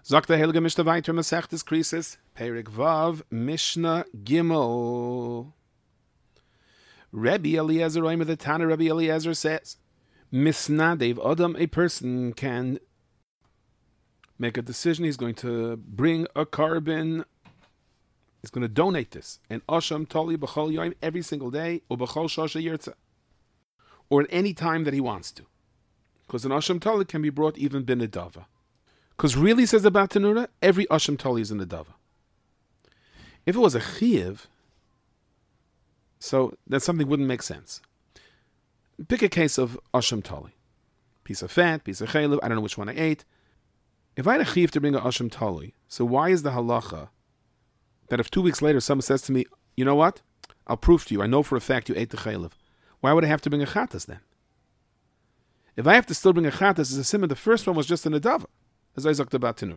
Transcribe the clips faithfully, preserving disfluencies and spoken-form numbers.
Sagt der Heilige Mishnah weiter, Masechtes Krisis, Perik Vav, Mishnah Gimel. Rabbi Eliezer, Omer the Tana, Rabbi Eliezer says, Misnadev Adam, a person can make a decision. He's going to bring a carbon. He's going to donate this. And Asham Tali B'chol Yoim every single day, or B'chol Shosha Yirtza. Or at any time that he wants to. Because an Asham Tali can be brought even bin Nedava. Because really, says the Batanura, every Asham Tali is in Nedava. If it was a Chiyuv, so that something wouldn't make sense. Pick a case of Asham Tali. Piece of fat, piece of chaylev, I don't know which one I ate. If I had a Chiyuv to bring a Asham Tali, so why is the halacha that if two weeks later someone says to me, you know what? I'll prove to you, I know for a fact you ate the chaylev. Why would I have to bring a Chatas then? If I have to still bring a Chatas, as a simon, the first one was just an Adava. As I talked about Tanur.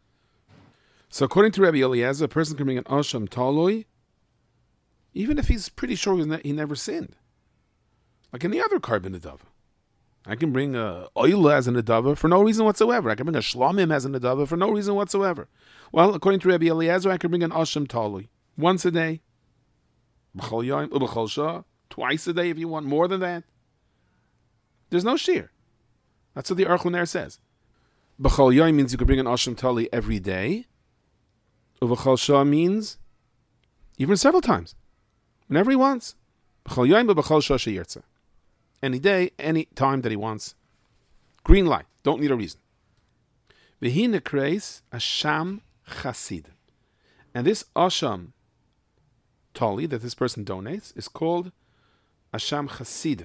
So according to Rabbi Eliezer, a person can bring an Asham Taloi, even if he's pretty sure he's ne- he never sinned. Like any other carbon Adava. I can bring a oil as an Adava for no reason whatsoever. I can bring a Shlomim as an Adava for no reason whatsoever. Well, according to Rabbi Eliezer, I can bring an Asham Taloi once a day. B'chol Yom, B'chol Shah, twice a day if you want more than that. There's no shear. That's what the Aruch LaNer says. B'chol Yom means you could bring an Asham Tali every day. Uv'chol Shah means even several times. Whenever he wants. B'chol Yom b'chol Shah she'yirtza. Any day, any time that he wants. Green light. Don't need a reason. V'hi nekreis Asham Chasid. And this Asham Tali that this person donates is called Asham Chasid.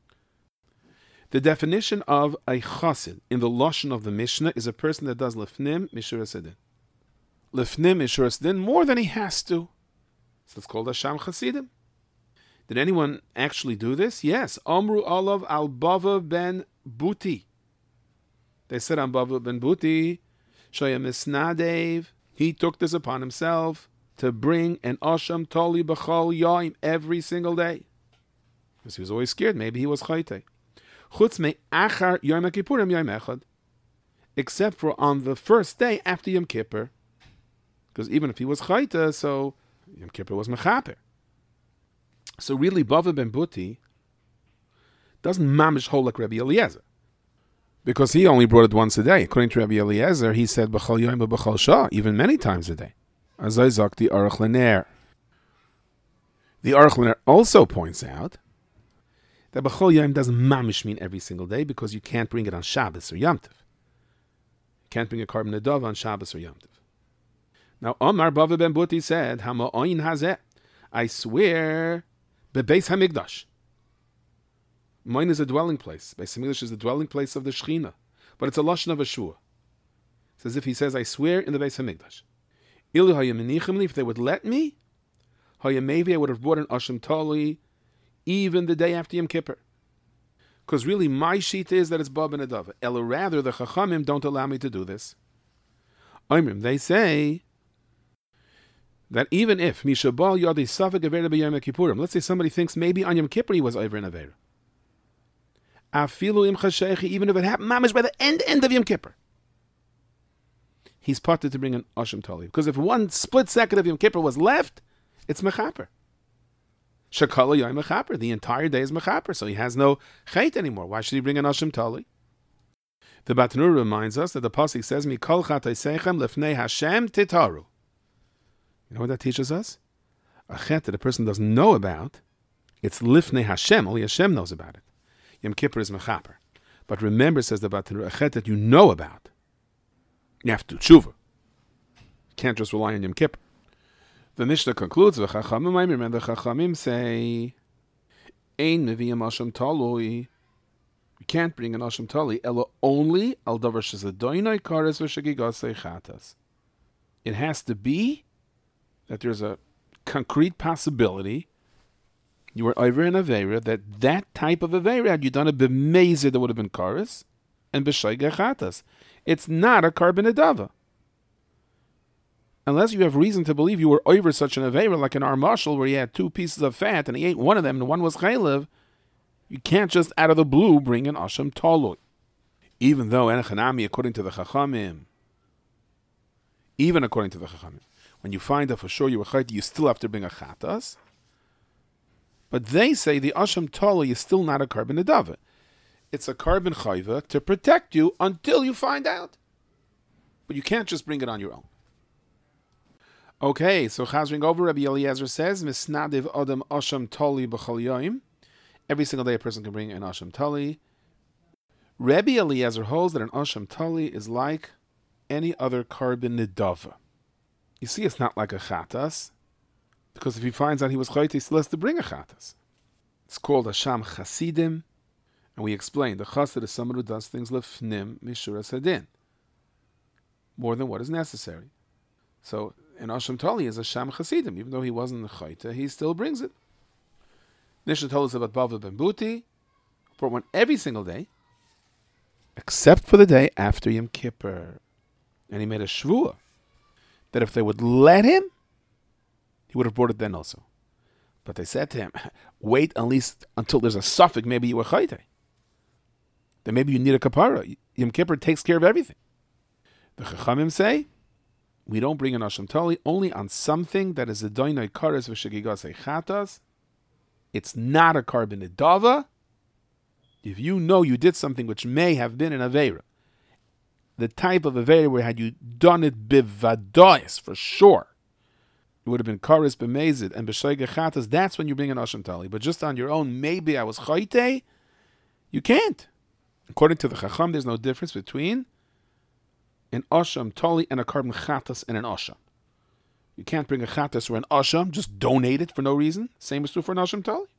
The definition of a chassid in the lashon of the Mishnah is a person that does lefnim mishuras din. Lefnim mishuras din more than he has to. So it's called Asham Chasidim. Did anyone actually do this? Yes. Amru Olav al Bava ben Buti. They said on Bava ben Buti, Shaya Misnadev, he took this upon himself to bring an Asham Tali B'chol Yaim every single day. Because he was always scared. Maybe he was chayte. Chutz me achar Yom Kippurim Yom Echad, except for on the first day after Yom Kippur, because even if he was chayta, so Yom Kippur was mechaper. So really, Bava ben Buti doesn't mamish hold like Rabbi Eliezer, because he only brought it once a day. According to Rabbi Eliezer, he said b'chol Yom b'chol Shah, even many times a day. As I zok the Aruch LaNer. The Aruch LaNer also points out that B'chol Yom doesn't mamish mean every single day because you can't bring it on Shabbos or Yom Tov. You can't bring a carbon Adava on Shabbos or Yom Tov. Now, Omar Bava ben Buti said, Hama'oin hazeh, I swear, Bebeis HaMikdash. Mine is a dwelling place. Beis HaMikdash is the dwelling place of the Shechina. But it's a lashon of a shua. It's as if he says, I swear in the Beis HaMikdash. Ilu hayaminichim, if they would let me, hayamevi, I would have brought an Asham Tali even the day after Yom Kippur. Because really, my sheet is that it's Bab and Adava. Ela rather, the Chachamim don't allow me to do this. Oimrim, they say that even if Mishabal Yadi Safek Avera B'Yom Kippurim, let's say somebody thinks maybe on Yom Kippur he was over in Avera. Afilu Im Chashechi, even if it happened mamish by the end end of Yom Kippur, he's parted to bring an Asham Tali. Because if one split second of Yom Kippur was left, it's Mechaper. Shakala Yom Mechaper. The entire day is Mechaper, so he has no chait anymore. Why should he bring an Asham Tali? The Batanur reminds us that the Pasuk says, Mikol Chataisechem Lefnei Hashem Titaru. You know what that teaches us? A chet that a person doesn't know about, it's Lifnei Hashem. Only Hashem knows about it. Yom Kippur is Mechaper. But remember, says the Batanur, a chet that you know about, you have to do tshuva. You can't just rely on Yom Kippur. The Mishnah concludes, the Chachamim, and the Chachamim say, Ein meviyam Asham Taloi. You can't bring an Asham Tali, ela only al davar shezadoinai kares v'shegigasei chatas. It has to be that there's a concrete possibility you were over in Aveira, that that type of Aveira, had you done a b'meizer, that would have been kares, and b'shegei chatas. It's not a carbon adava. Unless you have reason to believe you were over such an Aveira, like in our marshal, where he had two pieces of fat, and he ate one of them, and one was chaylev, you can't just out of the blue bring an Asham Taloi. Even though Enechanami, according to the Chachamim, even according to the Chachamim. When you find out for sure you were chayte, you still have to bring a chatas. But they say the asham tali is still not a carbon nedava. It's a carbon chayva to protect you until you find out. But you can't just bring it on your own. Okay, so chazring over, Rabbi Eliezer says, Misnadiv adam asham tali b'chol yoyim. Every single day a person can bring an asham tali. Rabbi Eliezer holds that an asham tali is like any other carbon nedava. You see, it's not like a chatas, because if he finds out he was chayte, he still has to bring a chatas. It's called asham chasidim, and we explained the chassid is someone who does things lefnim mishuras hadin, more than what is necessary. So an asham tali is a sham chasidim, even though he wasn't a chayte, he still brings it. Nisha told us about Bava ben Buti, brought one every single day, except for the day after Yom Kippur. And he made a shvuah that if they would let him, he would have brought it then also. But they said to him, wait at least until there's a suffix, maybe you were chayte. Then maybe you need a kapara. Yom Kippur takes care of everything. The Chachamim say, we don't bring an asham tali only on something that is a doinoi kares v'shegigas chatas. It's not a carbon nedava. If you know you did something which may have been an aveira, the type of aveira where had you done it bivadois for sure, it would have been kares b'mezid and b'sheige chatas. That's when you bring an asham tali. But just on your own, maybe I was chayte, you can't. According to the Chacham, there's no difference between an asham tali and a carbon chatas and an asham. You can't bring a chatas or an asham, just donate it for no reason. Same is true for an asham tali.